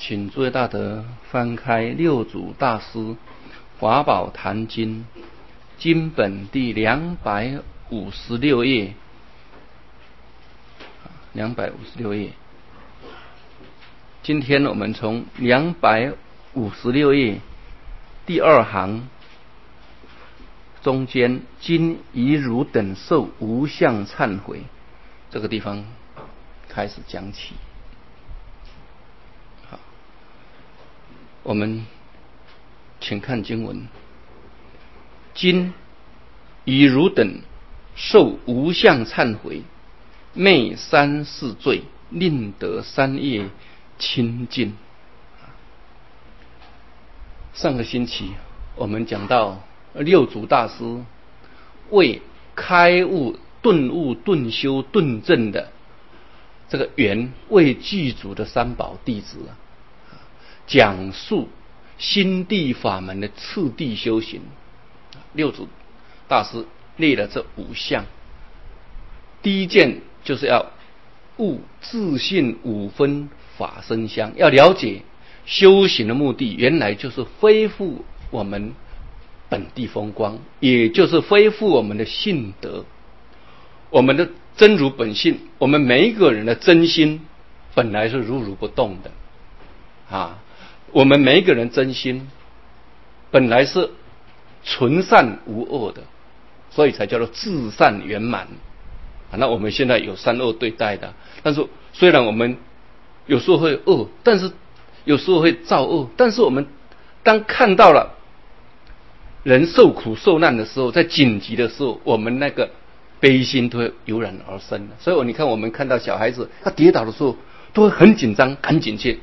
请诸位大德翻开六祖大师华宝坛经经本第256页，256页。今天我们从256页第二行中间今以汝等受无相忏悔这个地方开始讲起。好，我们请看经文：今以汝等受无相忏悔，昧三世罪，令得三业清净。上个星期我们讲到六祖大师为开悟、顿悟、顿修、顿证的这个缘，为具足的三宝弟子讲述心地法门的次第修行。六祖大师列了这五项，第一件就是要悟自性五分法身相，要了解修行的目的原来就是恢复我们本地风光，也就是恢复我们的性德，我们的真如本性。我们每一个人的真心本来是如如不动的我们每一个人真心本来是纯善无恶的，所以才叫做至善圆满。那我们现在有善恶对待的，但是虽然我们有时候会恶，但是有时候会造恶，但是我们当看到了人受苦受难的时候，在紧急的时候，我们那个悲心都会油然而生。所以你看，我们看到小孩子他跌倒的时候都会很紧张，赶紧去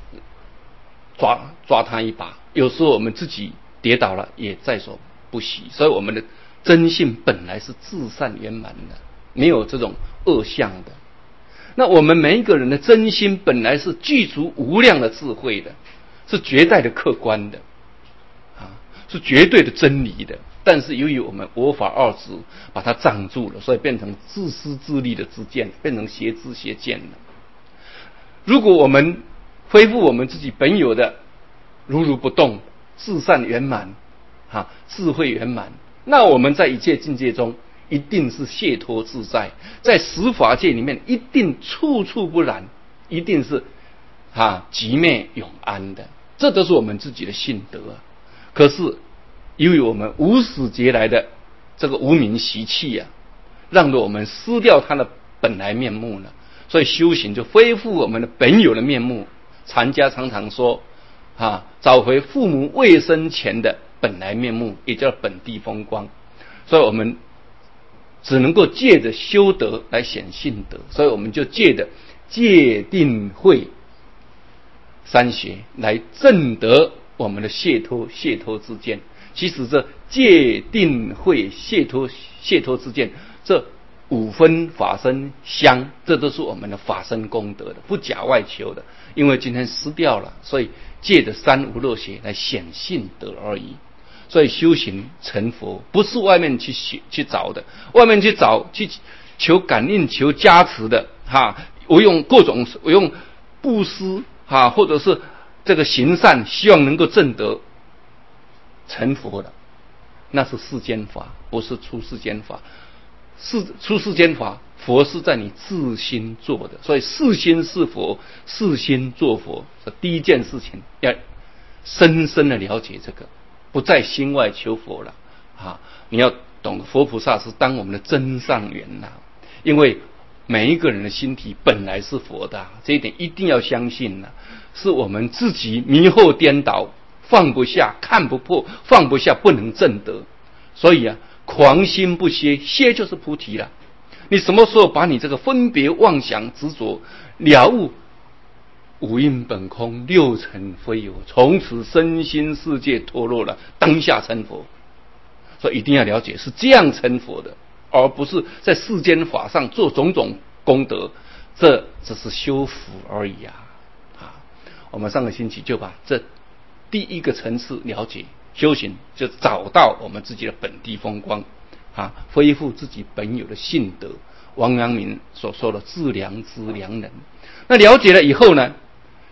抓他一把。有时候我们自己跌倒了也在所不惜。所以我们的真性本来是至善圆满的，没有这种恶相的。那我们每一个人的真心本来是具足无量的智慧的，是绝对的客观的是绝对的真理的。但是由于我们我法二执把它障住了，所以变成自私自利的知见，变成邪知邪见了。如果我们恢复我们自己本有的如如不动、至善圆满智慧圆满，那我们在一切境界中一定是解脱自在，在十法界里面一定处处不染，一定是寂灭永安的。这都是我们自己的性德可是由于我们无始劫来的这个无明习气让得我们失掉它的本来面目了。所以修行就恢复我们的本有的面目。禅家常常说找回父母未生前的本来面目，也叫本地风光。所以我们只能够借着修德来显性德，所以我们就借着戒定慧三学来证得我们的解脱之见。其实这戒定慧解脱之见，这五分法身相，这都是我们的法身功德的，不假外求的。因为今天失掉了，所以借着三无漏学来显性德而已。所以修行成佛不是外面去找的，外面去找去求感应、求加持的我用布施或者是这个行善，希望能够证得成佛的，那是世间法，不是出世间法。出世间法，佛是在你自心做的。所以自心是佛，自心做佛，这第一件事情要深深的了解这个，不在心外求佛了你要懂得佛菩萨是当我们的真上缘因为每一个人的心体本来是佛的这一点一定要相信是我们自己迷惑颠倒，放不下，看不破，放不下，不能证得。所以狂心不歇，歇就是菩提了。你什么时候把你这个分别妄想执着了悟五蕴本空，六尘非有，从此身心世界脱落了，当下成佛。所以一定要了解是这样成佛的，而不是在世间法上做种种功德，这只是修福而已我们上个星期就把这第一个层次了解，修行就找到我们自己的本地风光恢复自己本有的性德。王阳明所说的致良知良能。那了解了以后呢，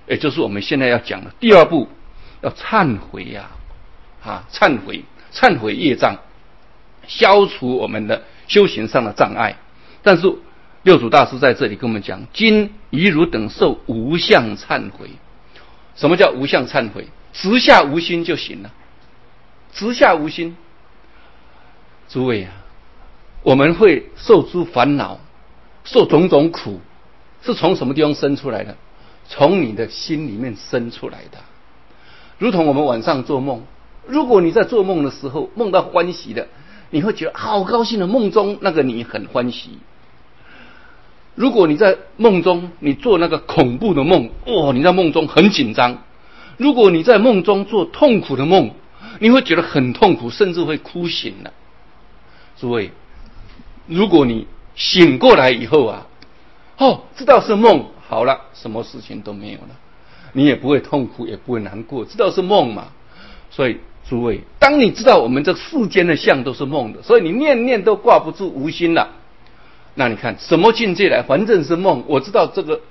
也就是我们现在要讲的第二步，要忏悔呀，忏悔业障，消除我们的修行上的障碍。但是六祖大师在这里跟我们讲，今以汝等受无相忏悔。什么叫无相忏悔？直下无心就行了，直下无心。诸位啊，我们会受诸烦恼，受种种苦，是从什么地方生出来的？从你的心里面生出来的。如同我们晚上做梦，如果你在做梦的时候梦到欢喜的，你会觉得好高兴的，梦中那个你很欢喜。如果你在梦中你做那个恐怖的梦，你在梦中很紧张。如果你在梦中做痛苦的梦，你会觉得很痛苦，甚至会哭醒了。诸位，如果你醒过来以后啊，知道是梦，好了，什么事情都没有了，你也不会痛苦，也不会难过，知道是梦嘛。所以诸位，当你知道我们这世间的相都是梦的，所以你念念都挂不住无心了，那你看什么境界来？反正是梦，我知道这个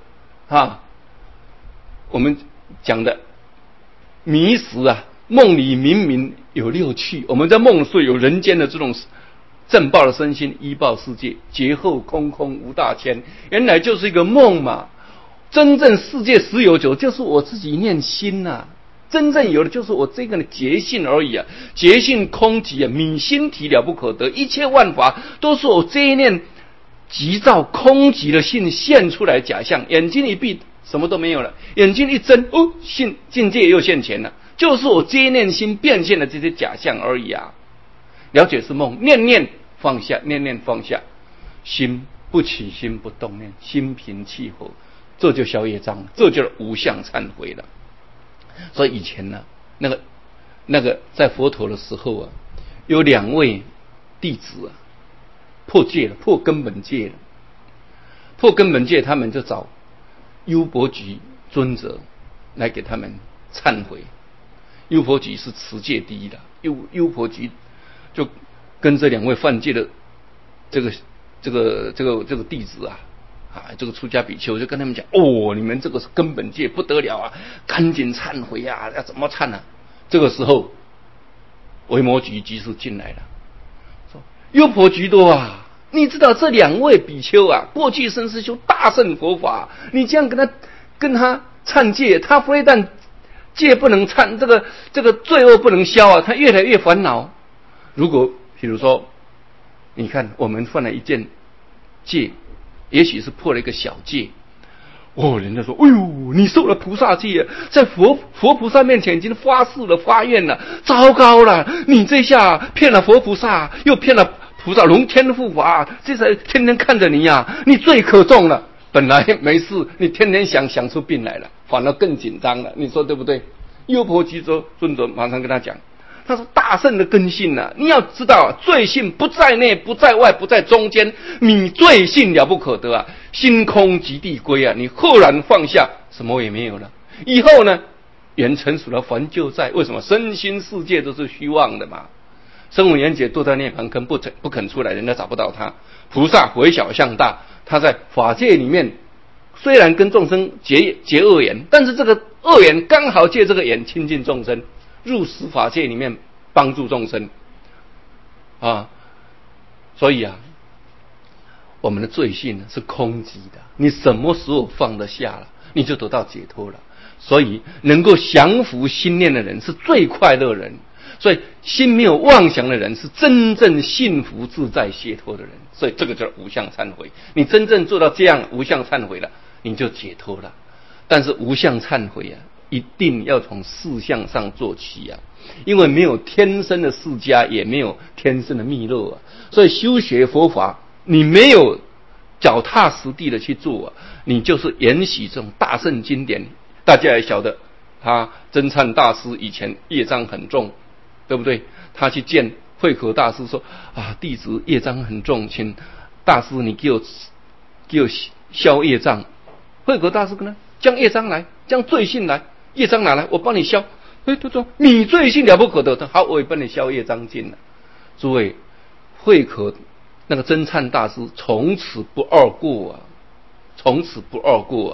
我们讲的迷时啊，梦里明明有六趣，我们在梦睡有人间的这种正报的身心，依报世界，劫后空空无大千，原来就是一个梦嘛。真正世界实有久，就是我自己念心啊，真正有的就是我这个觉性而已啊。觉性空寂啊，泯心体了不可得，一切万法都是我这一念急躁空寂的性现出来假象。眼睛一闭，什么都没有了；眼睛一睁，境界又现前了，就是我这一念心变现的这些假象而已啊。了解是梦，念念放下，念念放下，心不起，心不动念，心平气和，这就消业障了，这就是无相忏悔了。所以以前呢，那个在佛陀的时候啊，有两位弟子啊，破戒了，破根本戒了。破根本戒，他们就找优婆局尊者来给他们忏悔。优婆局是持戒第一的，优婆局就跟这两位犯戒的这个弟子啊，这个出家比丘就跟他们讲，你们这个是根本戒，不得了啊，赶紧忏悔啊，要怎么忏啊？这个时候维摩诘居士进来了，说优婆局多啊，你知道这两位比丘啊，过去生是修大乘佛法，你这样跟他忏戒，他非但戒不能忏，这个罪恶不能消啊，他越来越烦恼。如果比如说，你看我们犯了一件戒，也许是破了一个小戒，人家说，你受了菩萨戒，在佛菩萨面前已经发誓了，发愿了，糟糕了，你这下骗了佛菩萨，又骗了菩萨龙天护法，这才天天看着你呀，你罪可重了。本来没事，你天天想出病来了，反而更紧张了，你说对不对？优婆诘尊者马上跟他讲，他说大圣的根性啊，你要知道罪性不在内，不在外，不在中间，你罪性了不可得啊，心空即地归啊，你豁然放下，什么也没有了。以后呢，缘成熟了，凡就在。为什么？身心世界都是虚妄的嘛。声闻缘觉堕在涅槃坑，不肯出来，人家找不到他。菩萨回小向大，他在法界里面虽然跟众生结恶缘，但是这个恶缘刚好借这个缘亲近众生，入十法界里面帮助众生啊。所以啊，我们的罪性是空寂的，你什么时候放得下了，你就得到解脱了。所以能够降伏心念的人是最快乐的人，所以心没有妄想的人是真正幸福自在解脱的人。所以这个叫无相忏悔，你真正做到这样无相忏悔了，你就解脱了。但是无相忏悔啊，一定要从事相上做起啊，因为没有天生的释迦，也没有天生的弥勒啊。所以修学佛法，你没有脚踏实地的去做啊，你就是沿袭这种大乘经典。大家也晓得，真忏大师以前业障很重，对不对？他去见慧可大师说，弟子业障很重，请大师你给我消业障。慧可大师跟他将业障来，将罪性来，业障拿来，我帮你消。他说你罪性了不可得，好，我也帮你消业障尽了。诸位，慧可那个真忏大师从此不二过啊，从此不二过啊。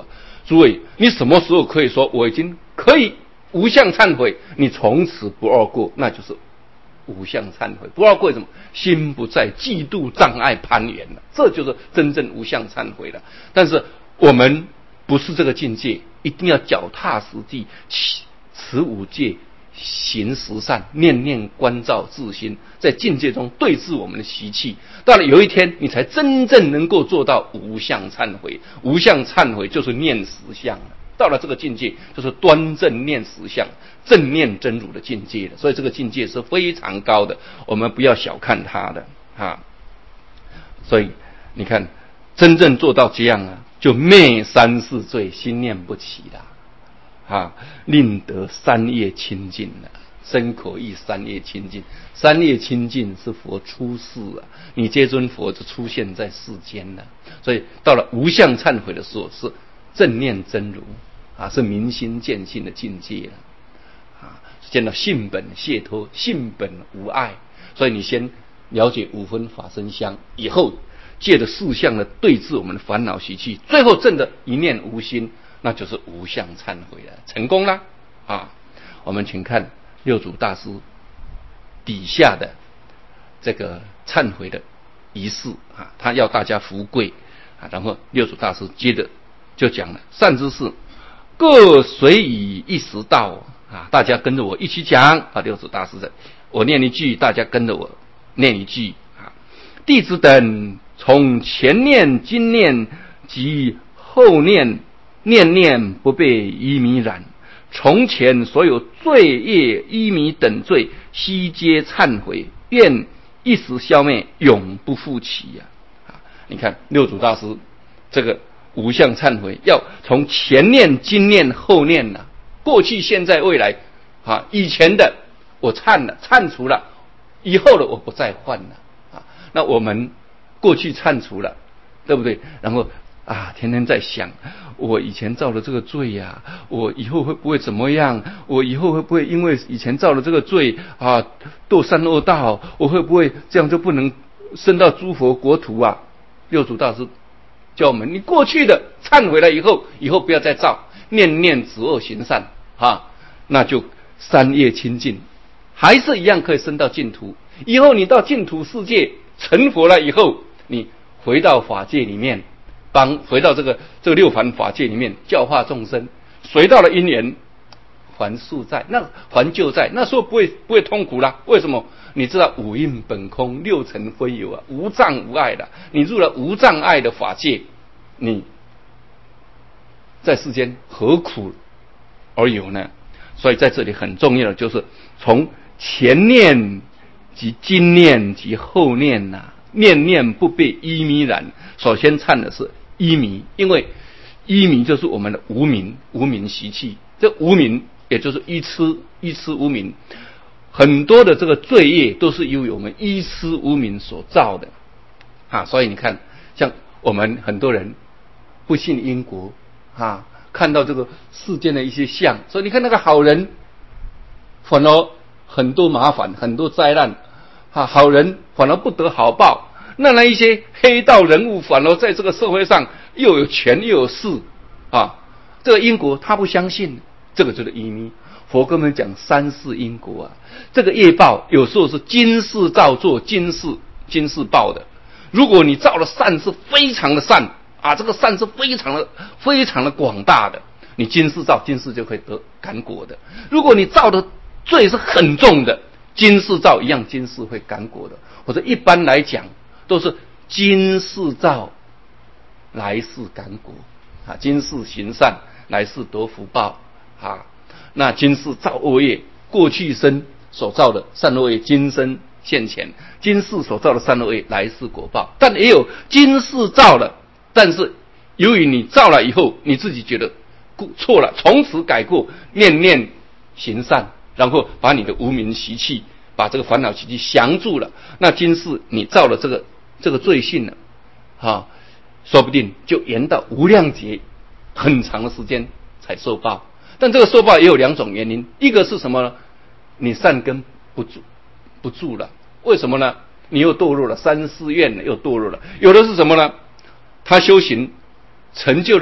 诸位，你什么时候可以说我已经可以无相忏悔？你从此不二过，那就是无相忏悔。不二过什么？心不再嫉妒障碍攀缘了，这就是真正无相忏悔了。但是我们不是这个境界，一定要脚踏实地，持五戒，行十善，念念关照自心，在境界中对治我们的习气。到了有一天，你才真正能够做到无相忏悔。无相忏悔就是念实相了。到了这个境界，就是端正念实相，正念真如的境界了。所以这个境界是非常高的，我们不要小看它的啊。所以你看，真正做到这样啊，就灭三世罪，心念不起了。令得三业清净了，身口意三业清净。三业清净是佛出世啊，你这尊佛就出现在世间了。所以到了无相忏悔的时候，是正念真如是明心见性的境界了见到性本解脱，性本无碍。所以你先了解五分法身相，以后借着四相的对治我们的烦恼习气，最后证的一念无心，那就是无相忏悔了，成功了我们请看六祖大师底下的这个忏悔的仪式他要大家福贵然后六祖大师接着就讲了：善知识，各随以一时到大家跟着我一起讲六祖大师的，我念一句，大家跟着我念一句弟子等从前念、今念及后念，念念不被依迷染，从前所有罪业依迷等罪，悉皆忏悔，愿一时消灭，永不复起你看六祖大师这个无相忏悔，要从前念、今念、后念过去、现在、未来以前的我忏了，忏除了，以后的我不再犯了那我们过去忏除了，对不对？然后天天在想，我以前造了这个罪我以后会不会怎么样？我以后会不会因为以前造了这个罪堕三恶道？我会不会这样就不能升到诸佛国土六祖大师教我们，你过去的忏悔了以后不要再造，念念止恶行善那就三业清净，还是一样可以升到净土。以后你到净土世界成佛了以后，你回到法界里面，回到这个六凡法界里面教化众生，随到了因缘还宿债，那还旧债，那时候不会痛苦啦。为什么？你知道五蕴本空，六尘非有无障无碍的。你入了无障碍的法界，你在世间何苦而有呢？所以在这里很重要的就是从前念及今念及后念念念不被依迷染。首先忏的是依迷，因为依迷就是我们的无明习气，这无明也就是愚痴无明，很多的这个罪业都是由于我们愚痴无明所造的所以你看，像我们很多人不信因果看到这个世间的一些相，所以你看那个好人反而很多麻烦，很多灾难好人反而不得好报，那一些黑道人物反而在这个社会上又有权又有势这个因果他不相信，这个就是依迷。佛跟我们讲三世因果这个业报有时候是今世造作，今世报的。如果你造的善是非常的善这个善是非常的广大的，你今世造，今世就可以得感果的。如果你造的罪是很重的，今世造一样，今世会感果的。或者一般来讲都是今世造，来世感果今世行善，来世得福报那今世造恶业，过去生所造的善恶业，今生现前；今世所造的善恶业，来世果报。但也有今世造了，但是由于你造了以后，你自己觉得错了，从此改过，念念行善，然后把你的无明习气，把这个烦恼习气降住了。那今世你造了这个罪性了说不定就延到无量劫很长的时间才受报。但这个受报也有两种原因，一个是什么呢？你善根不住了，为什么呢？你又堕落了，三世愿又堕落了。有的是什么呢？他修行成就了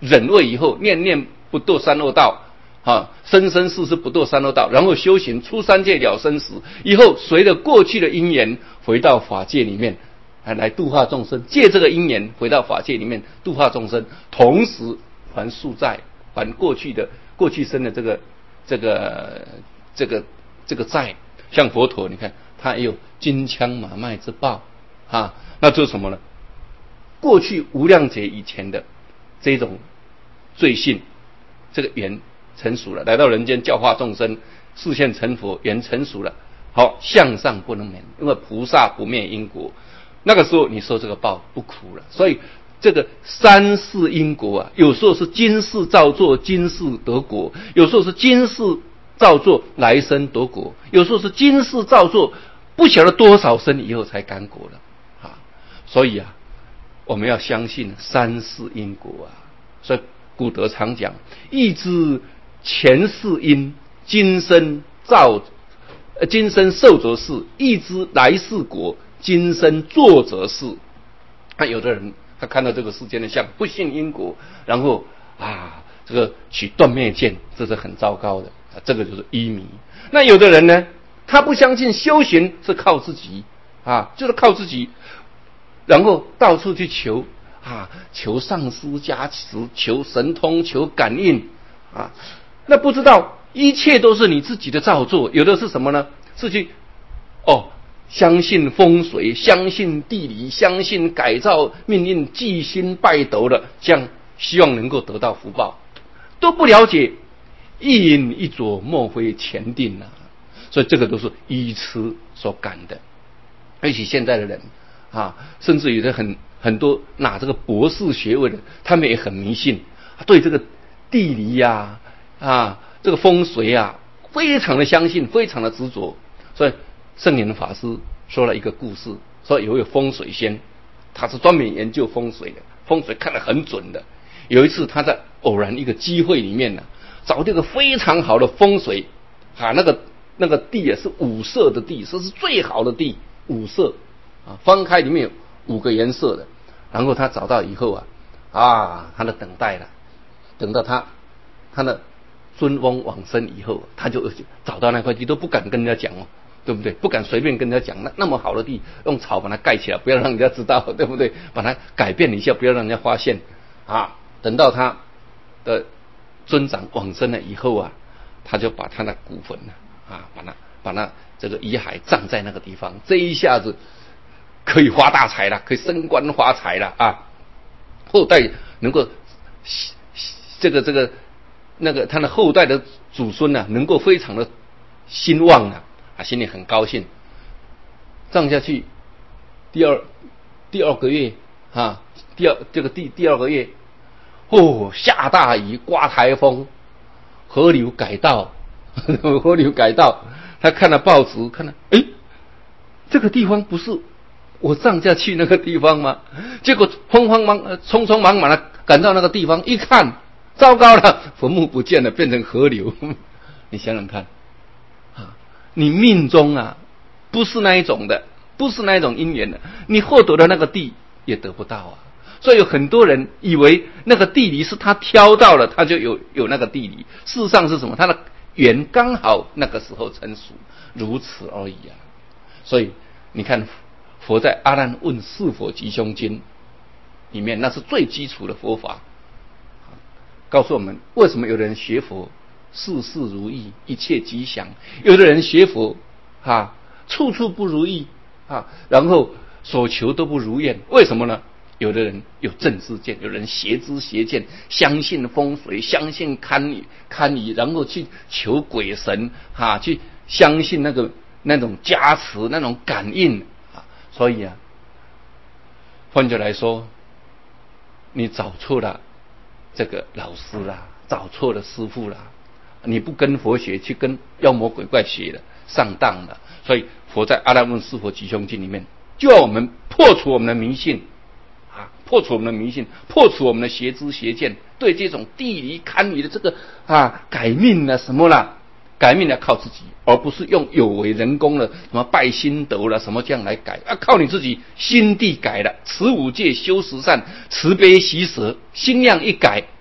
忍位以后，念念不堕三恶道，生生世世不堕三恶道，然后修行出三界了生死，以后随着过去的因缘回到法界里面，来度化众生，借这个因缘回到法界里面度化众生，同时还宿债，还过去生的这个债。像佛陀，你看他也有金枪马麦之报那这是什么呢？过去无量劫以前的这种罪性，这个缘成熟了，来到人间教化众生，示现成佛，缘成熟了，好，向上不能免，因为菩萨不灭因果，那个时候你受这个报不苦了。所以这个三世因果有时候是今世造作，今世得果；有时候是今世造作，来生得果；有时候是今世造作，不晓得多少生以后才感果了所以我们要相信三世因果所以古德常讲，欲知前世因，今生受则是；欲知来世果，今生作则是。有的人他看到这个世间的相，不信因果，然后这个取断灭见，这是很糟糕的这个就是愚迷。那有的人呢，他不相信修行是靠自己就是靠自己，然后到处去求求上师加持，求神通，求感应那不知道一切都是你自己的造作。有的是什么呢？是去相信风水，相信地理，相信改造命运，祭心拜斗的，这样希望能够得到福报，都不了解一因一果莫非前定所以这个都是愚痴所感的。而且现在的人甚至有的很多拿这个博士学位的，他们也很迷信，对这个地理这个风水非常的相信，非常的执着。所以圣严法师说了一个故事，说有一位风水仙，他是专门研究风水的，风水看得很准的。有一次他在偶然一个机会里面找这个非常好的风水那个地是五色的地，这是最好的地，五色翻开里面有5个颜色的。然后他找到以后他的等待了，等到他的尊翁往生以后，他就找到那块地，都不敢跟人家讲对不对？不敢随便跟人家讲，那么好的地，用草把它盖起来，不要让人家知道，对不对？把它改变一下，不要让人家发现等到他的尊长往生了以后他就把他的骨魂把那这个遗骸葬在那个地方，这一下子可以发大财了，可以升官发财了后代能够那个他的后代的祖孙能够非常的兴旺心里很高兴。葬下去第二个月第二个月下大雨，刮台风，河流改道河流改道。他看了报纸，看了这个地方不是我葬下去那个地方吗？结果匆匆忙忙的赶到那个地方，一看糟糕了，坟墓不见了，变成河流。你想想看你命中不是那一种的，不是那一种因缘的，你获得的那个地也得不到所以有很多人以为那个地理是他挑到了，他就有那个地理，事实上是什么？他的缘刚好那个时候成熟，如此而已所以你看佛在阿难问是否吉凶经里面，那是最基础的佛法，告诉我们为什么有的人学佛事事如意，一切吉祥，有的人学佛处处不如意然后所求都不如愿。为什么呢？有的人有正知见，有人邪知邪见，相信风水，相信堪舆，然后去求鬼神去相信那种加持，那种感应所以换句来说，你找错了这个老师找错了师父你不跟佛学，去跟妖魔鬼怪学了，上当了。所以佛在《阿难问是否吉凶经》里面，就要我们破除我们的迷信破除我们的迷信，破除我们的邪知邪见，对这种地理堪舆的这个改命什么改命靠自己，而不是用有为人工的什么拜心斗什么这样来改靠你自己心地改了，持五戒修十善，慈悲喜舍，心量一改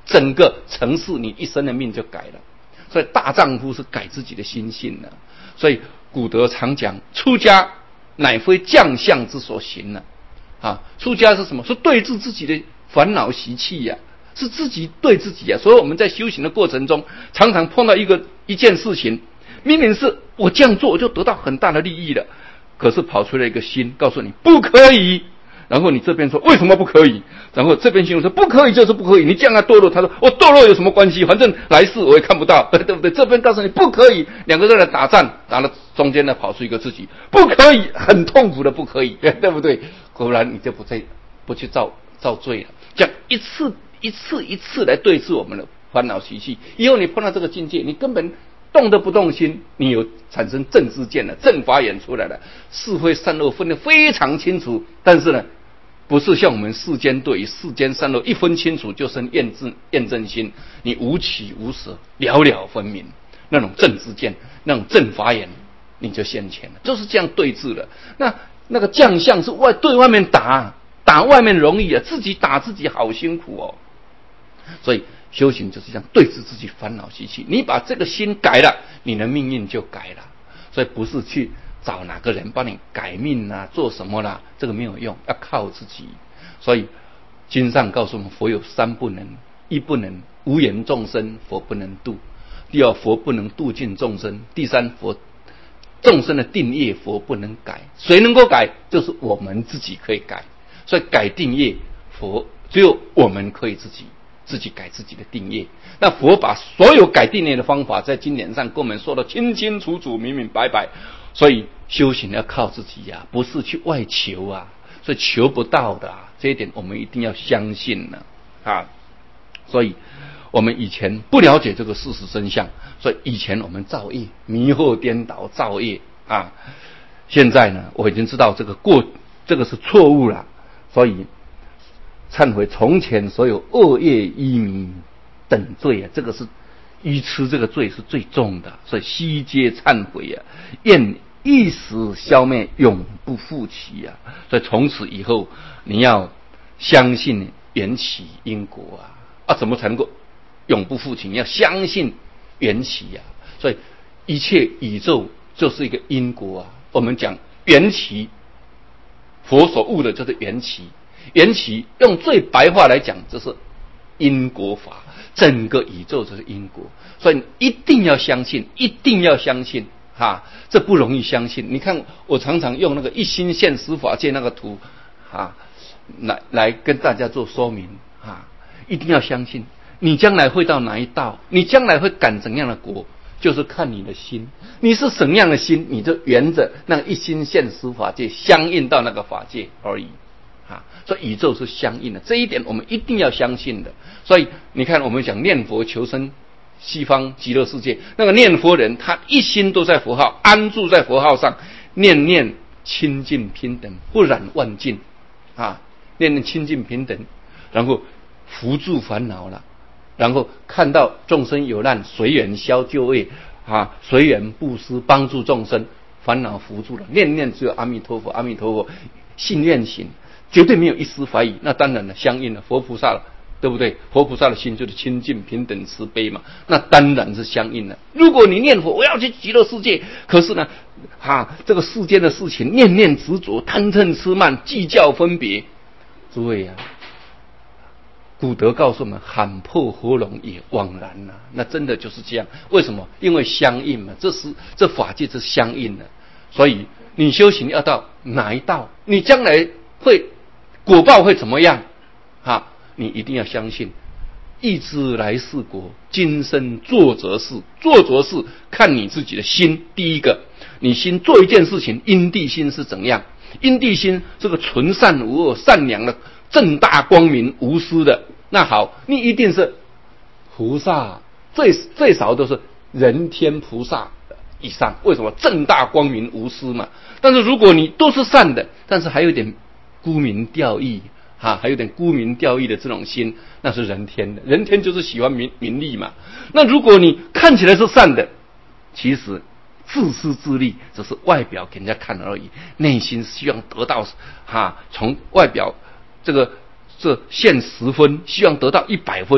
整个城市你一生的命就改了。所以大丈夫是改自己的心性了。所以古德常讲，出家乃非将相之所行了。出家是什么？是对治自己的烦恼习气呀，是自己对自己呀。所以我们在修行的过程中，常常碰到一件事情，明明是我这样做我就得到很大的利益了，可是跑出来一个心告诉你不可以，然后你这边说为什么不可以，然后这边心说不可以就是不可以，你这样堕落，他说我堕落有什么关系，反正来世我也看不到，对不对？这边告诉你不可以，两个人来打仗，打了中间呢跑出一个自己不可以，很痛苦的不可以，对不对？果然你就不去造罪了。这样一次来对治我们的烦恼习气，以后你碰到这个境界，你根本动都不动心，你有产生正知见了，正法眼出来了，是非善恶分得非常清楚。但是呢，不是像我们世间对于世间善恶一分清楚就生验证心，你无起无舍，了了分明，那种正知见，那种正法眼，你就现前了，就是这样对治了。那个将相是对外面打外面容易啊，自己打自己好辛苦哦。所以修行就是这样对治自己烦恼习气，你把这个心改了，你的命运就改了。所以不是去找哪个人帮你改命啊，做什么啦，这个没有用，要靠自己。所以经上告诉我们，佛有三不能：一不能无缘众生，佛不能度；第二，佛不能度尽众生；第三，众生的定业佛不能改。谁能够改？就是我们自己可以改。所以改定业，佛只有我们可以自己改自己的定业。那佛把所有改定业的方法在经典上跟我们说的清清楚楚、明明白白。所以修行要靠自己呀，不是去外求啊，所以求不到的啊，这一点我们一定要相信呢啊。所以我们以前不了解这个事实真相，所以以前我们造业迷惑颠倒造业啊。现在呢，我已经知道这个是错误了，所以忏悔从前所有恶业依迷等罪啊，这个是愚痴，这个罪是最重的，所以悉皆忏悔啊，愿一时消灭，永不复起啊。所以从此以后，你要相信缘起因果啊，怎么才能够永不复起？你要相信缘起啊。所以一切宇宙就是一个因果啊。我们讲缘起，佛所悟的就是缘起。缘起用最白话来讲，就是因果法，整个宇宙就是因果。所以一定要相信，一定要相信这不容易相信。你看我常常用那个一心现实法界那个图来跟大家做说明一定要相信，你将来会到哪一道，你将来会感怎样的果，就是看你的心，你是什么样的心，你就沿着那个一心现实法界相应到那个法界而已所以宇宙是相应的，这一点我们一定要相信的。所以你看我们讲念佛求生西方极乐世界，那个念佛人他一心都在佛号，安住在佛号上，念念清净平等，不染万境念念清净平等，然后扶助烦恼了，然后看到众生有难，随缘消旧业随缘布施帮助众生，烦恼扶助了，念念只有阿弥陀佛，阿弥陀佛，信愿行，绝对没有一丝怀疑。那当然了，相应了佛菩萨了，对不对？佛菩萨的心就是清净平等慈悲嘛，那当然是相应了。如果你念佛我要去极乐世界，可是呢这个世间的事情念念执着，贪嗔痴慢计较分别，诸位古德告诉我们，喊破喉咙也枉然那真的就是这样。为什么？因为相应嘛，这法界是相应的。所以你修行要到哪一道，你将来果报会怎么样你一定要相信，欲知来世果，今生做则是。做则是看你自己的心。第一个，你心做一件事情，因地心是怎样？因地心这个纯善无恶、善良的、正大光明无私的，那好，你一定是菩萨，最少都是人天菩萨以上。为什么？正大光明无私嘛。但是如果你都是善的，但是还有点沽名钓誉还有点沽名钓誉的这种心，那是人天的。人天就是喜欢名利嘛。那如果你看起来是善的，其实自私自利，只是外表给人家看而已，内心希望得到从外表这现10分，希望得到100分，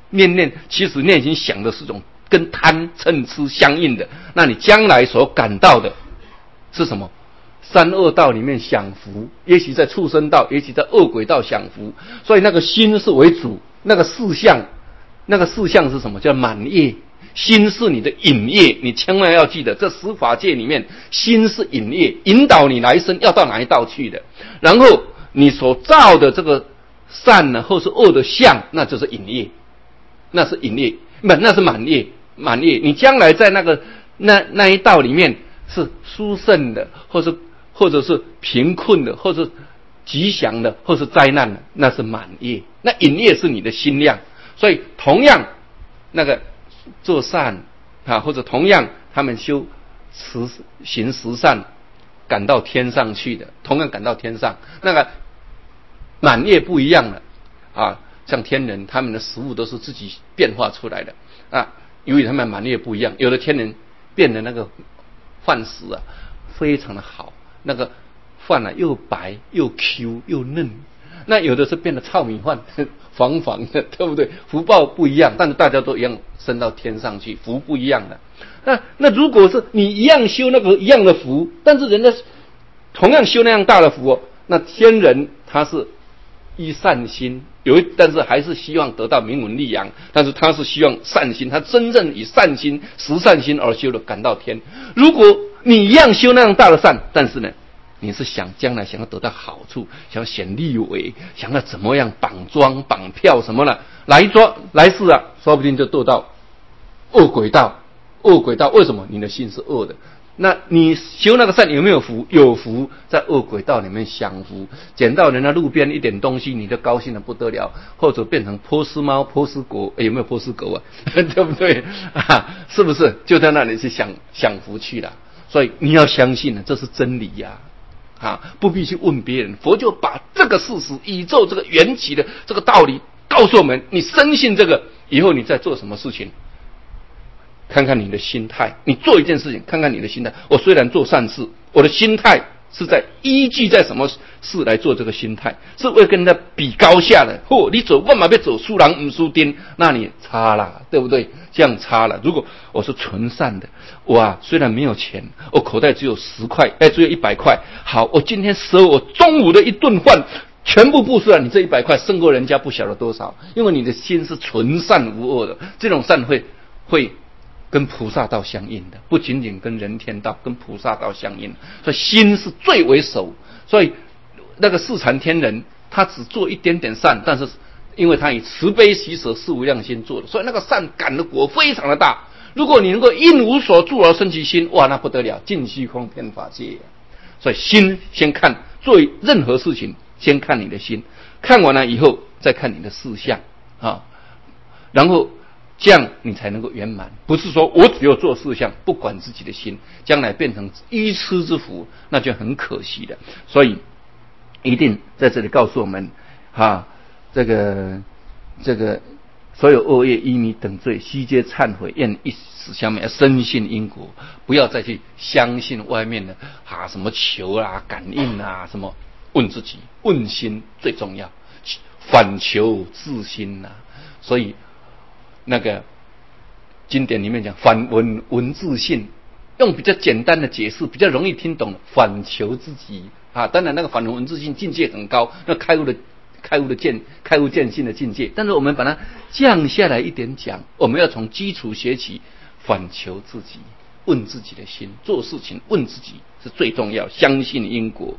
念，其实内心想的是种跟贪嗔痴相应的，那你将来所感到的是什么？三恶道里面享福，也许在畜生道，也许在恶鬼道享福，所以那个心是为主，那个事项是什么？叫满业。心是你的引业，你千万要记得，这十法界里面，心是引业，引导你来生要到哪一道去的。然后你所造的这个善呢，或是恶的相，那就是引业，那是引业，那是满业。满业，你将来在那一道里面是殊胜的，或者是贫困的，或是吉祥的，或是灾难的，那是满业。那引业是你的心量，所以同样那个做善或者同样他们行十善，赶到天上去的，同样赶到天上，那个满业不一样了像天人，他们的食物都是自己变化出来的由于他们满业不一样，有的天人变的那个饭食非常的好，那个饭又白又 Q 又嫩，那有的是变得糙米饭黄黄的，对不对？福报不一样，但是大家都一样升到天上去，福不一样的。那如果是你一样修那个一样的福，但是人家同样修那样大的福那天人他是依善心，但是还是希望得到名闻利养，但是他是希望善心，他真正以善心实善心而修的，赶到天。如果你一样修那样大的善，但是呢你是将来想要得到好处，想要选立委，想要怎么样绑庄绑票什么的，来世说不定就堕到恶鬼道。为什么？你的心是恶的。那你修那个善有没有福？有福，在恶鬼道里面享福，捡到人家路边一点东西，你就高兴的不得了，或者变成波斯猫、波斯狗，有没有波斯狗对不对是不是？就在那里去享福去了。所以你要相信这是真理不必去问别人。佛就把这个事实，宇宙这个缘起的这个道理告诉我们，你深信这个，以后你在做什么事情，看看你的心态。你做一件事情，看看你的心态。我虽然做善事，我的心态是在依据在什么事来做这个心态？是为跟人家比高下的。你走万马别走输人不输丁，那你差了，对不对？这样差了。如果我是纯善的，我虽然没有钱，我口袋只有10块，只有100块。好，我今天舍我中午的一顿饭全部布施了，你这100块胜过人家不晓得多少，因为你的心是纯善无恶的。这种善会跟菩萨道相应的，不仅仅跟人天道，跟菩萨道相应。所以心是最为首。所以那个四禅天人，他只做一点点善，但是因为他以慈悲喜舍四无量心做的，所以那个善感的果非常的大。如果你能够因无所住而生其心，那不得了，尽虚空遍法界。所以心先看，做任何事情先看你的心，看完了以后再看你的事项然后这样你才能够圆满。不是说我只有做事项，不管自己的心，将来变成愚痴之福，那就很可惜的。所以一定在这里告诉我们这个所有恶业依迷等罪，悉皆忏悔，愿一死相灭，深信因果，不要再去相信外面的什么求感应什么。问自己，问心最重要，反求自心所以那个经典里面讲反闻自信，用比较简单的解释，比较容易听懂，反求自己当然那个反闻自信境界很高，那开悟见性的境界，但是我们把它降下来一点讲，我们要从基础学起，反求自己，问自己的心，做事情问自己是最重要，相信因果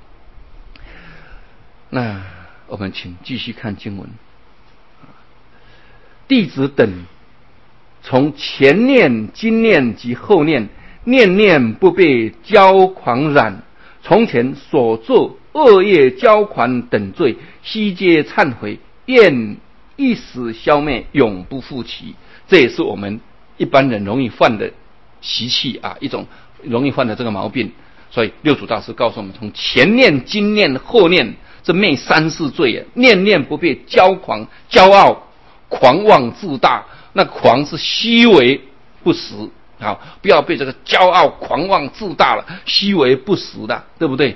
那我们请继续看经文。弟子等从前念、今念及后念，念念不被骄狂染，从前所作恶业骄狂等罪，悉皆忏悔，愿一死消灭，永不复起。这也是我们一般人容易犯的习气一种容易犯的这个毛病。所以六祖大师告诉我们，从前念、今念、后念，这灭3-4罪念念不被骄狂、骄傲、狂妄自大。那狂是虚伪不实不要被这个骄傲狂妄自大了，虚伪不实的，对不对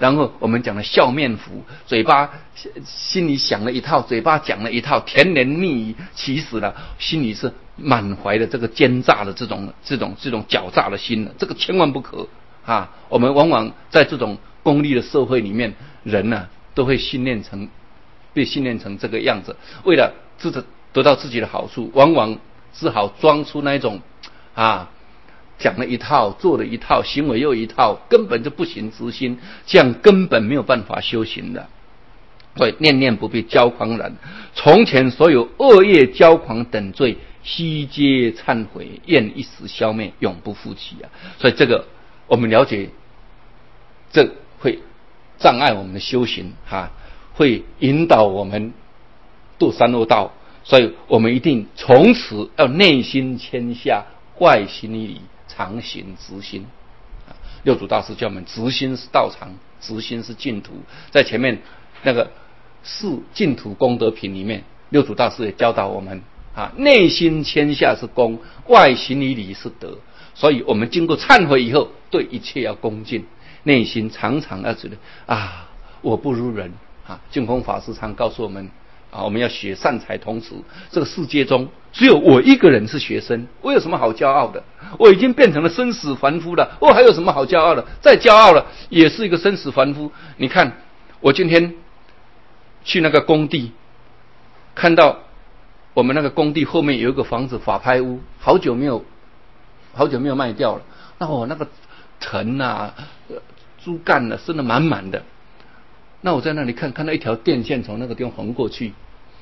然后我们讲的笑面虎，嘴巴心里想了一套，嘴巴讲了一套，甜言蜜语，其实呢，心里是满怀的这个奸诈的这种狡诈的心的，这个千万不可啊！我们往往在这种功利的社会里面，人呢都会被训练成这个样子，为了得到自己的好处，往往只好装出那种讲了一套，做了一套，行为又一套，根本就不行执心，这样根本没有办法修行的。所以念念不必骄狂然，从前所有恶业骄狂等罪，悉皆忏悔，愿一时消灭，永不复起啊！所以这个我们了解，这会障碍我们的修行会引导我们堕三恶道。所以我们一定从此要内心谦下，外心一礼，常行直心。六祖大师叫我们直心是道场，直心是净土。在前面那个四净土功德品里面，六祖大师也教导我们内心谦下是恭，外行以礼是德。所以我们经过忏悔以后，对一切要恭敬，内心常常要觉得我不如人净空法师常告诉我们我们要学善财童子。这个世界中只有我一个人是学生，我有什么好骄傲的？我已经变成了生死凡夫了，我还有什么好骄傲的？再骄傲了也是一个生死凡夫。你看我今天去那个工地，看到我们那个工地后面有一个房子法拍屋，好久没有卖掉了。那个藤竹竿生得满满的。那我在那里看到一条电线从那个地方横过去，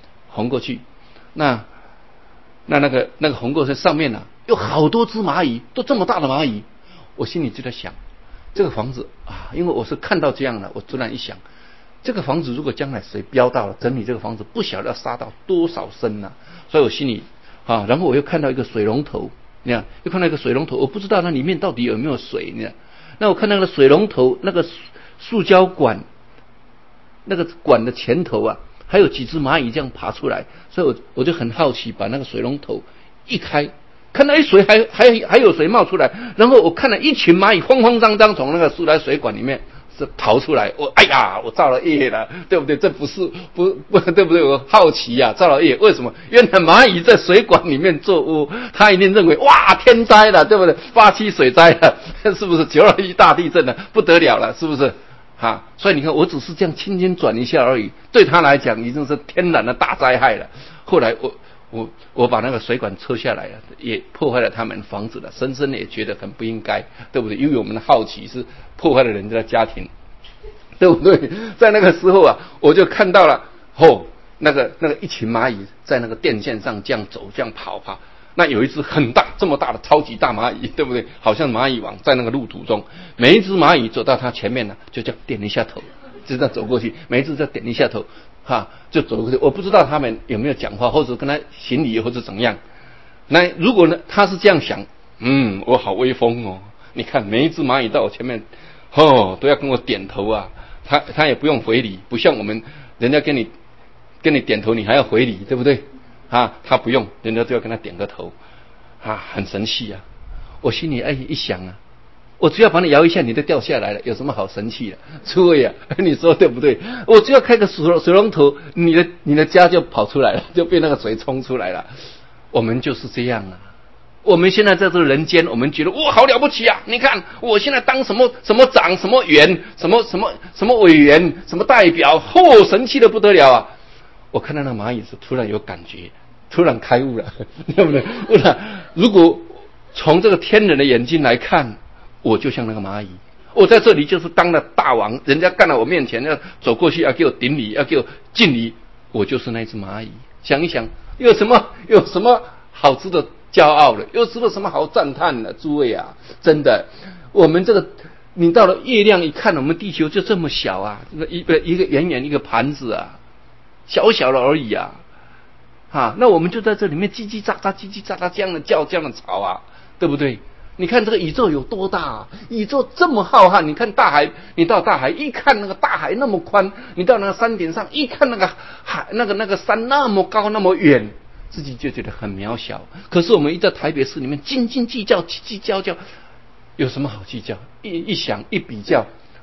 那个横过去上面有好多只蚂蚁，都这么大的蚂蚁。我心里就在想，这个房子因为我是看到这样的，我突然一想，这个房子如果将来谁标到了，整理这个房子不晓得要杀到多少生所以我心里然后我又看到一个水龙头，你看又看到一个水龙头，我不知道那里面到底有没有水呢？那我看那个水龙头那个塑胶管，那个管的前头还有几只蚂蚁这样爬出来，所以我就很好奇，把那个水龙头一开，看到水还有水冒出来，然后我看到一群蚂蚁慌慌张张从那个塑料水管里面是逃出来，我造了业了，对不对？这不对不对？我好奇造了业，为什么？原来蚂蚁在水管里面做窝，他一定认为天灾了，对不对？87水灾了，是不是？921大地震了，不得了了，是不是？所以你看，我只是这样轻轻转一下而已，对他来讲已经是天然的大灾害了。后来我把那个水管抽下来了，也破坏了他们房子了，深深也觉得很不应该，对不对？因为我们的好奇是破坏了人家的家庭，对不对？在那个时候我就看到了那个一群蚂蚁在那个电线上这样走，这样跑。那有一只很大，这么大的超级大蚂蚁，对不对？好像蚂蚁网在那个路途中，每一只蚂蚁走到它前面就这样点一下头，就这样走过去，每一只就点一下头，就走过去。我不知道他们有没有讲话，或者跟他行礼，或者怎么样。那如果呢，他是这样想，我好威风哦！你看每一只蚂蚁到我前面，都要跟我点头他也不用回礼，不像我们人家跟你点头，你还要回礼，对不对？他不用，人家都要跟他点个头，很神气我心里一想我只要把你摇一下，你就掉下来了，有什么好生气的？诸位你说对不对？我只要开个水龙头，你的家就跑出来了，就被那个水冲出来了。我们就是这样我们现在在这个人间，我们觉得好了不起你看我现在当什么长，什么员，什么委员，什么代表，神气的不得了我看到那蚂蚁是突然有感觉，突然开悟了，对不对？如果从这个天人的眼睛来看，我就像那个蚂蚁，我在这里就是当了大王，人家干到我面前要走过去，要给我顶礼，要给我敬礼，我就是那只蚂蚁。想一想，有什么好值得骄傲的？有什么好赞叹的？诸位真的，我们这个你到了月亮一看，我们地球就这么小一个圆圆一个盘子小小的而已那我们就在这里面叽叽喳喳这样的叫，这样的吵对不对？你看这个宇宙有多大宇宙这么浩瀚，你看大海，你到大海一看，那个大海那么宽，你到那个山顶上一看，那个海那个山那么高那么远，自己就觉得很渺小。可是我们一在台北市里面斤斤计较，有什么好计较？一想一比较，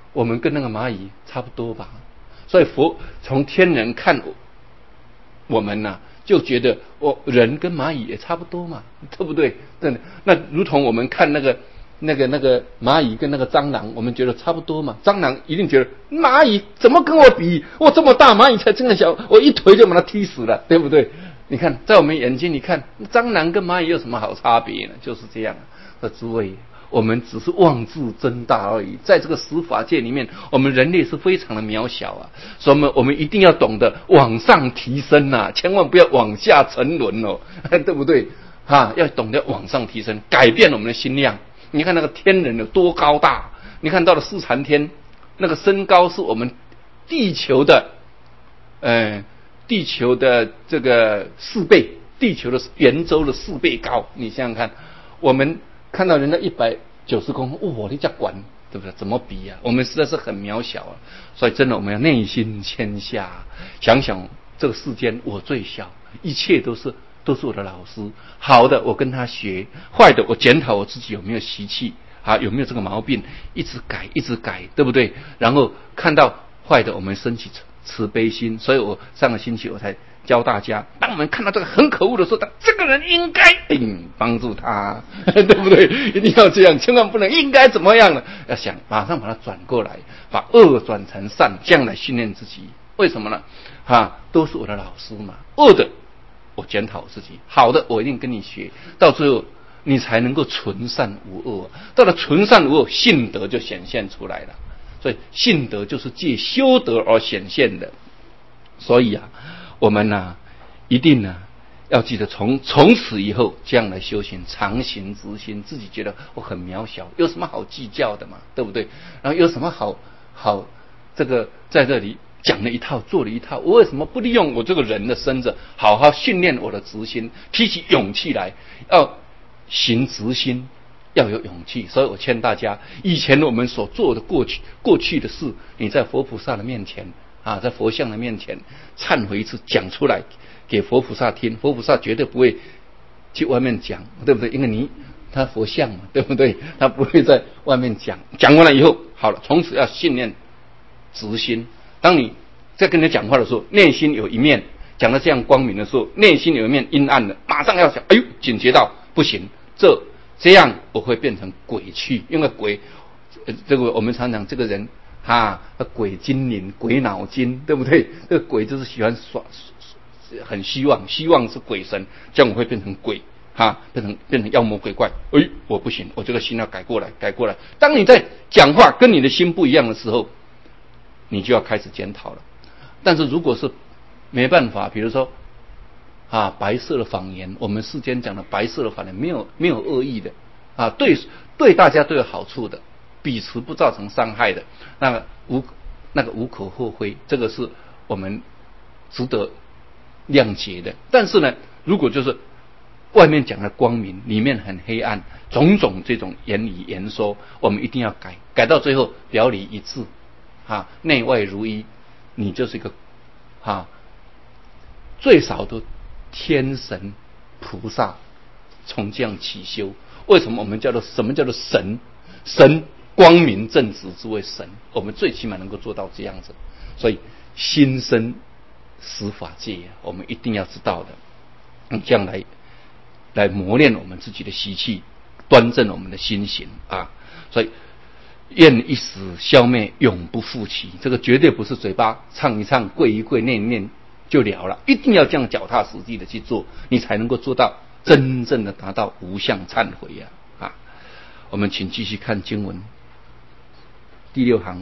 我们跟那个蚂蚁差不多吧。所以佛从天人看我们呐，就觉得人跟蚂蚁也差不多嘛，对不对？真的，那如同我们看那个蚂蚁跟那个蟑螂，我们觉得差不多嘛。蟑螂一定觉得蚂蚁怎么跟我比？我这么大，蚂蚁才这么小，我一腿就把它踢死了，对不对？你看，在我们眼睛，你看蟑螂跟蚂蚁有什么好差别呢？就是这样。诸位，我们只是妄自增大而已。在这个十法界里面，我们人类是非常的渺小啊，所以我们一定要懂得往上提升啊，千万不要往下沉沦哦，对不对？要懂得往上提升，改变我们的心量。你看那个天人有多高大，你看到了四禅天，那个身高是我们地球的这个4倍，地球的圆周的4倍高。你想想看，我们看到人家190公分，哇，你这管对不对？怎么比啊？我们实在是很渺小啊。所以真的，我们要内心谦下，想想这个世间我最小，一切都是我的老师。好的，我跟他学；坏的，我检讨我自己有没有习气有没有这个毛病，一直改，对不对？然后看到坏的，我们升起慈悲心。所以我上个星期我才教大家，当我们看到这个很可恶的时候，这个人应该帮助他，对不对？一定要这样，千万不能应该怎么样呢？要想马上把它转过来，把恶转成善，这样来训练自己。为什么呢？都是我的老师嘛。恶的我检讨自己，好的我一定跟你学，到最后你才能够纯善无恶。到了纯善无恶，信德就显现出来了。所以信德就是借修德而显现的。所以我们一定要记得从此以后这样来修行，常行直心。自己觉得我很渺小，有什么好计较的嘛，对不对？然后有什么好这个在这里讲了一套做了一套，我为什么不利用我这个人的身子好好训练我的直心，提起勇气来，要行直心，要有勇气。所以我劝大家，以前我们所做的过去的事，你在佛菩萨的面前在佛像的面前忏悔一次，讲出来给佛菩萨听，佛菩萨绝对不会去外面讲，对不对？因为他佛像嘛，对不对？他不会在外面讲。讲完了以后，好了，从此要信念直心。当你在跟人讲话的时候，内心有一面讲得这样光明的时候，内心有一面阴暗的，马上要想，哎呦，警觉到不行，这样我会变成鬼去。因为鬼，这个我们常讲这个人鬼精灵、鬼脑筋，对不对？这个鬼就是喜欢很希望是鬼神，这样我会变成鬼变成妖魔鬼怪。我不行，我这个心要改过来。当你在讲话跟你的心不一样的时候，你就要开始检讨了。但是如果是没办法，比如说白色的谎言，我们世间讲的白色的谎言没有恶意的对大家都有好处的，彼此不造成伤害的，那个无可厚非，这个是我们值得谅解的。但是呢，如果就是外面讲的光明，里面很黑暗，种种这种言语言说，我们一定要改到最后表里一致内外如一，你就是一个最少的天神菩萨从这样起修。为什么我们什么叫做神？神光明正直之为神，我们最起码能够做到这样子。所以心生十法界我们一定要知道的，这样来磨练我们自己的习气，端正我们的心行所以愿一时消灭，永不复起。这个绝对不是嘴巴唱一唱、跪一跪、念一念就了了，一定要这样脚踏实地的去做，你才能够做到真正的达到无相忏悔我们请继续看经文第6行，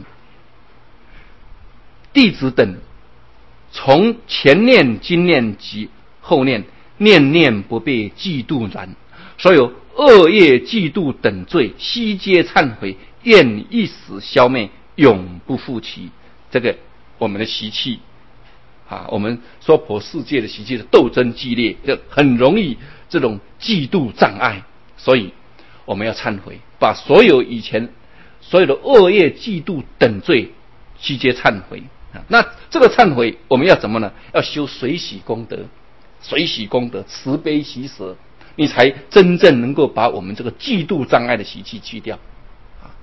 弟子等从前念、今念及后念，念念不被嫉妒染，所有恶业、嫉妒等罪，悉皆忏悔，愿一时消灭，永不复起。这个我们的习气我们娑婆世界的习气的斗争激烈，就很容易这种嫉妒障碍，所以我们要忏悔，把以前所有的恶业、嫉妒等罪悉皆忏悔。那这个忏悔我们要怎么呢？要修随喜功德，慈悲喜舍，你才真正能够把我们这个嫉妒障碍的习气去掉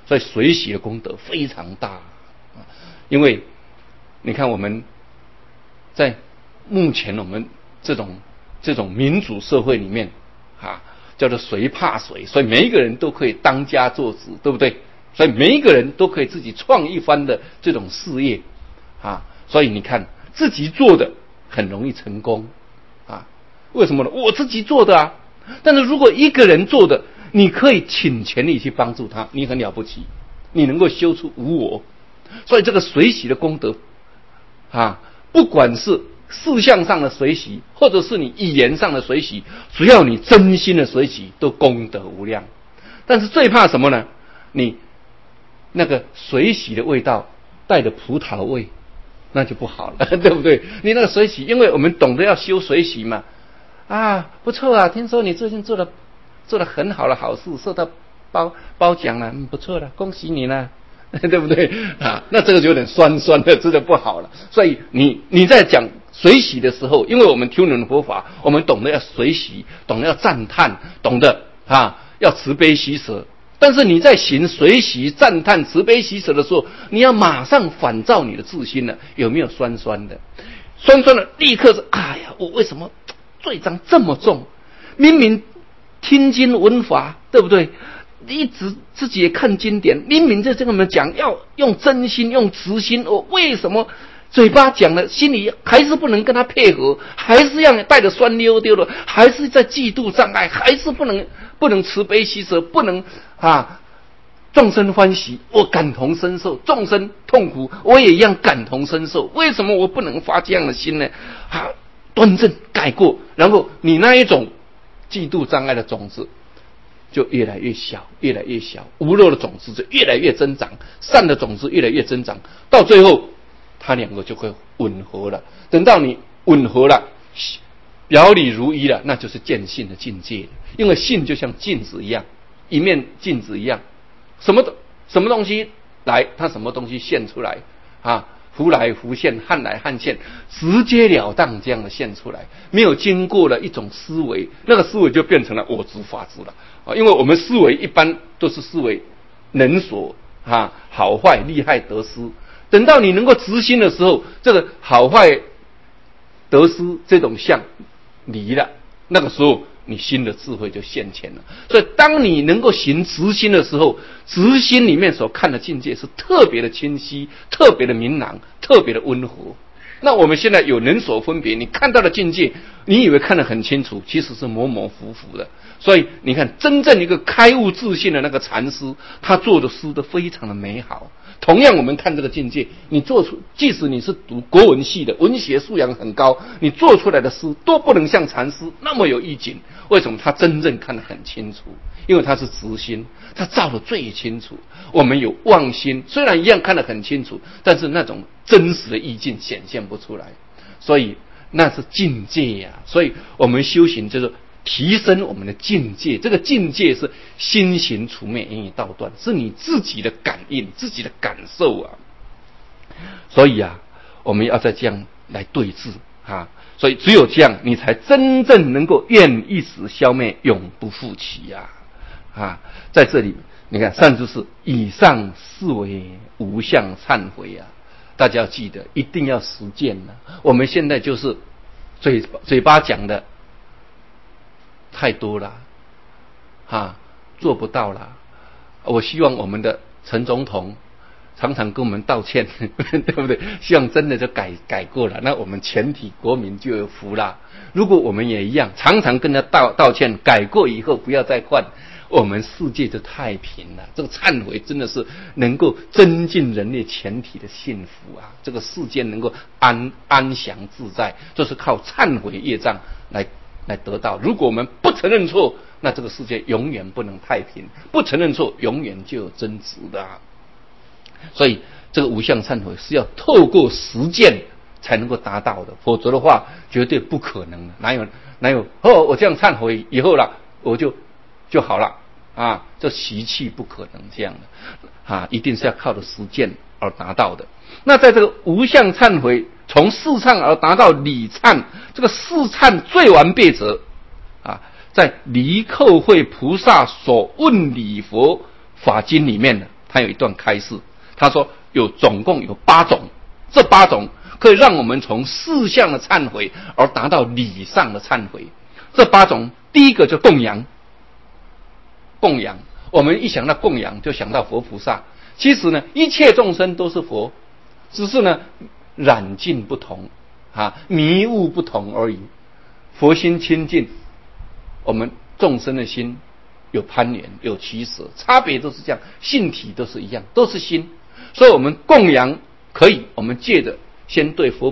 所以水洗的功德非常大因为你看我们在目前我们这种民主社会里面叫做谁怕谁，所以每一个人都可以当家作主，对不对？所以每一个人都可以自己创一番的这种事业所以你看自己做的很容易成功为什么呢？我自己做的但是如果一个人做的，你可以倾全力去帮助他，你很了不起，你能够修出无我。所以这个水洗的功德不管是事项上的水洗，或者是你语言上的水洗，只要你真心的水洗，都功德无量。但是最怕什么呢？你那个水洗的味道带着葡萄味，那就不好了对不对？你那个水洗，因为我们懂得要修水洗嘛不错听说你最近做了很好的好事，受到褒奖了不错了，恭喜你了对不对那这个就有点酸酸的，真的不好了。所以你在讲水洗的时候，因为我们听闻佛法，我们懂得要水洗，懂得要赞叹，懂得要慈悲喜舍。但是你在行水洗赞叹慈悲喜舍的时候，你要马上反照你的自心了，有没有酸酸的？酸酸的立刻是我为什么罪障这么重？明明听经闻法，对不对？一直自己也看经典，明明在这个讲要用真心用慈心，我为什么嘴巴讲了，心里还是不能跟他配合，还是要带着酸溜溜的，还是在嫉妒障碍，还是不能慈悲喜舍，不能众生欢喜，我感同身受；众生痛苦，我也一样感同身受。为什么我不能发这样的心呢？端正改过，然后你那一种嫉妒障碍的种子就越来越小，越来越小，无漏的种子就越来越增长，善的种子越来越增长，到最后它两个就会吻合了。等到你吻合了，表里如一了，那就是见性的境界。因为性就像镜子一样，一面镜子一样，什么东西来，它什么东西现出来浮来浮现，汉来汉现，直截了当这样的现出来，没有经过了一种思维，那个思维就变成了我执法执了因为我们思维一般都是思维能所好坏利害得失，等到你能够直心的时候，这个好坏得失这种相离了，那个时候你心的智慧就现前了。所以当你能够行直心的时候，直心里面所看的境界是特别的清晰，特别的明朗，特别的温和。那我们现在有能所分别，你看到的境界，你以为看得很清楚，其实是模模糊糊的。所以你看，真正一个开悟自信的那个禅师，他做的诗都非常的美好。同样我们看这个境界，你做出，即使你是读国文系的，文学素养很高，你做出来的诗都不能像禅师那么有意境。为什么？他真正看得很清楚，因为他是直心，他照得最清楚。我们有妄心，虽然一样看得很清楚，但是那种真实的意境显现不出来，所以那是境界所以我们修行就是提升我们的境界，这个境界是心行除灭，言语道断，是你自己的感应，自己的感受所以我们要再这样来对治所以只有这样，你才真正能够愿一时消灭，永不复起在这里你看善知识以上是为无相忏悔大家要记得，一定要实践我们现在就是嘴巴讲的太多了做不到了。我希望我们的陈总统常常跟我们道歉对不对？希望真的就改过了，那我们全体国民就有福了。如果我们也一样常常跟他道歉，改过以后不要再犯，我们世界就太平了。这个忏悔真的是能够增进人类全体的幸福这个世界能够安详自在，就是靠忏悔业障来得到。如果我们不承认错，那这个世界永远不能太平，不承认错永远就有争执的所以这个无相忏悔是要透过实践才能够达到的，否则的话绝对不可能的。哪有我这样忏悔以后了，我就好了这习气不可能这样的一定是要靠着实践而达到的。那在这个无相忏悔从事忏而达到理忏，这个事忏最完备者在离寇会菩萨所问礼佛法经里面呢， 他有一段开示，他说总共有8种，这8种可以让我们从事项的忏悔而达到理上的忏悔。这8种，第一个就供养。供养，我们一想到供养就想到佛菩萨，其实呢一切众生都是佛，只是呢染净不同迷悟不同而已。佛心清净，我们众生的心有攀缘有取舍，差别都是这样，性体都是一样，都是心。所以我们供养可以，我们借着先对佛